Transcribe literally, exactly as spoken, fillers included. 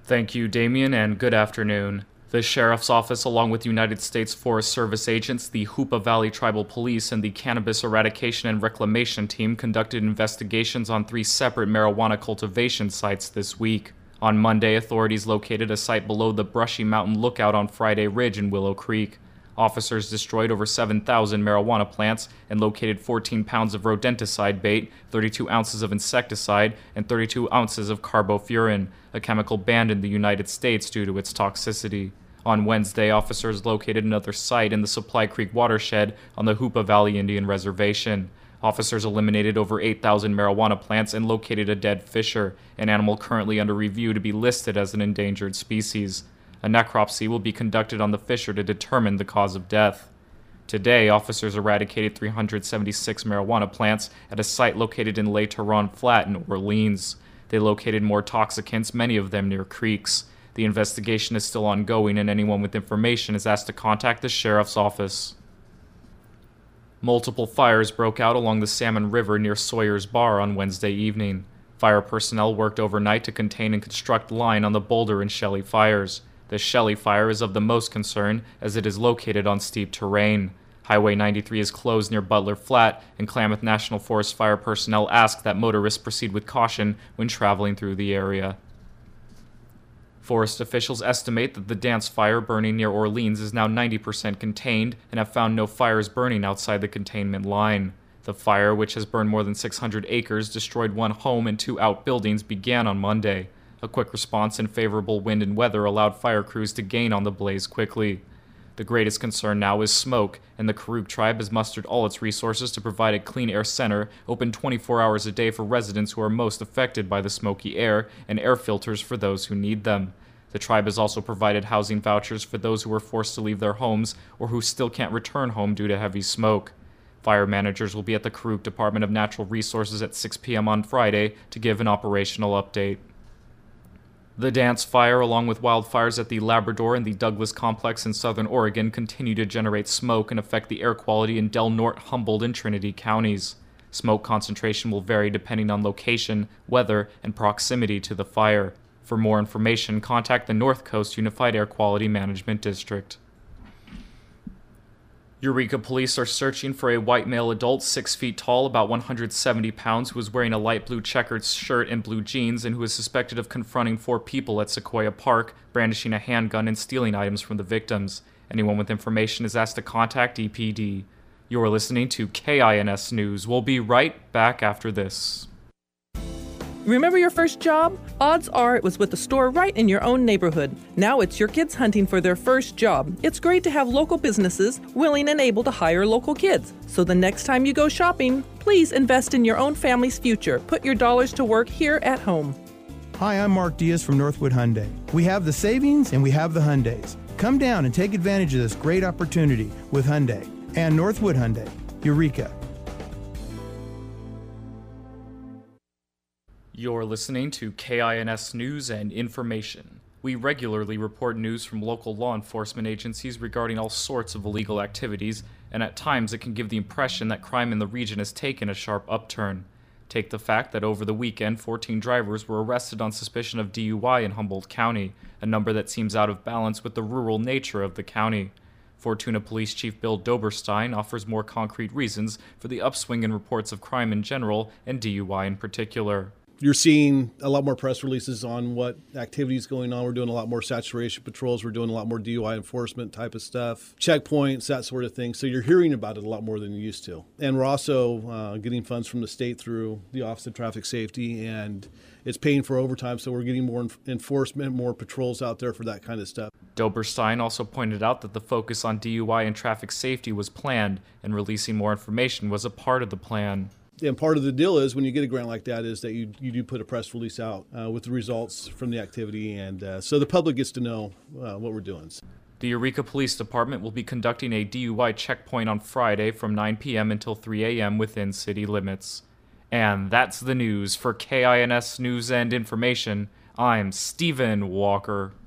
Thank you, Damien, and good afternoon. The Sheriff's Office, along with United States Forest Service agents, the Hoopa Valley Tribal Police, and the Cannabis Eradication and Reclamation Team, conducted investigations on three separate marijuana cultivation sites this week. On Monday, authorities located a site below the Brushy Mountain Lookout on Friday Ridge in Willow Creek. Officers destroyed over seven thousand marijuana plants and located fourteen pounds of rodenticide bait, thirty-two ounces of insecticide, and thirty-two ounces of carbofuran, a chemical banned in the United States due to its toxicity. On Wednesday, officers located another site in the Supply Creek watershed on the Hoopa Valley Indian Reservation. Officers eliminated over eight thousand marijuana plants and located a dead fisher, an animal currently under review to be listed as an endangered species. A necropsy will be conducted on the fisher to determine the cause of death. Today, officers eradicated three hundred seventy-six marijuana plants at a site located in Les Tourons Flat in Orleans. They located more toxicants, many of them near creeks. The investigation is still ongoing, and anyone with information is asked to contact the sheriff's office. Multiple fires broke out along the Salmon River near Sawyer's Bar on Wednesday evening. Fire personnel worked overnight to contain and construct line on the Boulder and Shelley fires. The Shelley fire is of the most concern, as it is located on steep terrain. Highway ninety-three is closed near Butler Flat, and Klamath National Forest fire personnel ask that motorists proceed with caution when traveling through the area. Forest officials estimate that the Dance Fire burning near Orleans is now ninety percent contained and have found no fires burning outside the containment line. The fire, which has burned more than six hundred acres, destroyed one home and two outbuildings, began on Monday. A quick response and favorable wind and weather allowed fire crews to gain on the blaze quickly. The greatest concern now is smoke, and the Karuk tribe has mustered all its resources to provide a clean air center open twenty-four hours a day for residents who are most affected by the smoky air, and air filters for those who need them. The tribe has also provided housing vouchers for those who were forced to leave their homes or who still can't return home due to heavy smoke. Fire managers will be at the Karuk Department of Natural Resources at six p.m. on Friday to give an operational update. The Dance Fire, along with wildfires at the Labrador and the Douglas Complex in southern Oregon, continue to generate smoke and affect the air quality in Del Norte, Humboldt, and Trinity counties. Smoke concentration will vary depending on location, weather, and proximity to the fire. For more information, contact the North Coast Unified Air Quality Management District. Eureka police are searching for a white male adult, six feet tall, about one hundred seventy pounds, who is wearing a light blue checkered shirt and blue jeans, and who is suspected of confronting four people at Sequoia Park, brandishing a handgun and stealing items from the victims. Anyone with information is asked to contact E P D. You are listening to K I N S News. We'll be right back after this. Remember your first job? Odds are it was with a store right in your own neighborhood. Now it's your kids hunting for their first job. It's great to have local businesses willing and able to hire local kids. So the next time you go shopping, please invest in your own family's future. Put your dollars to work here at home. Hi, I'm Mark Diaz from Northwood Hyundai. We have the savings and we have the Hyundais. Come down and take advantage of this great opportunity with Hyundai and Northwood Hyundai. Eureka. You're listening to K I N S News and Information. We regularly report news from local law enforcement agencies regarding all sorts of illegal activities, and at times it can give the impression that crime in the region has taken a sharp upturn. Take the fact that over the weekend, fourteen drivers were arrested on suspicion of D U I in Humboldt County, a number that seems out of balance with the rural nature of the county. Fortuna Police Chief Bill Doberstein offers more concrete reasons for the upswing in reports of crime in general and D U I in particular. You're seeing a lot more press releases on what activities going on. We're doing a lot more saturation patrols. We're doing a lot more D U I enforcement type of stuff, checkpoints, that sort of thing. So you're hearing about it a lot more than you used to. And we're also uh, getting funds from the state through the Office of Traffic Safety, and it's paying for overtime. So we're getting more en- enforcement, more patrols out there for that kind of stuff. Doberstein also pointed out that the focus on D U I and traffic safety was planned, and releasing more information was a part of the plan. And part of the deal is when you get a grant like that is that you, you do put a press release out uh, with the results from the activity, and uh, so the public gets to know uh, what we're doing. The Eureka Police Department will be conducting a D U I checkpoint on Friday from nine p.m. until three a.m. within city limits. And that's the news. For K I N S News and Information, I'm Stephen Walker.